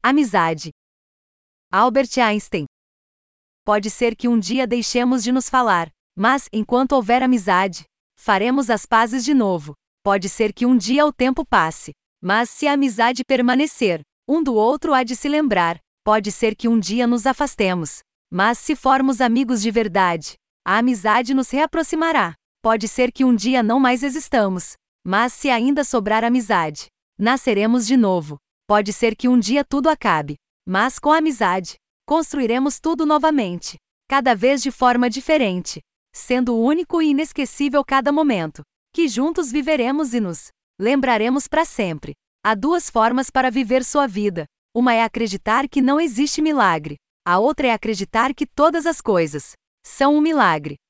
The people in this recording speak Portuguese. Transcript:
Amizade. Albert Einstein. Pode ser que um dia deixemos de nos falar, mas, enquanto houver amizade, faremos as pazes de novo. Pode ser que um dia o tempo passe, mas se a amizade permanecer, um do outro há de se lembrar. Pode ser que um dia nos afastemos, mas se formos amigos de verdade, a amizade nos reaproximará. Pode ser que um dia não mais existamos, mas se ainda sobrar amizade, nasceremos de novo. Pode ser que um dia tudo acabe, mas com a amizade, construiremos tudo novamente, cada vez de forma diferente, sendo único e inesquecível cada momento, que juntos viveremos e nos lembraremos para sempre. Há duas formas para viver sua vida. Uma é acreditar que não existe milagre. A outra é acreditar que todas as coisas são um milagre.